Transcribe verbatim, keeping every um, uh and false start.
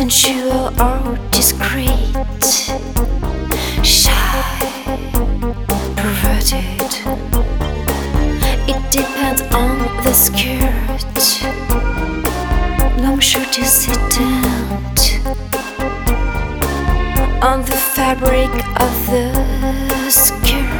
sensual or discreet, shy, perverted. It depends on the skirt, long shirt is hidden on the fabric of the skirt.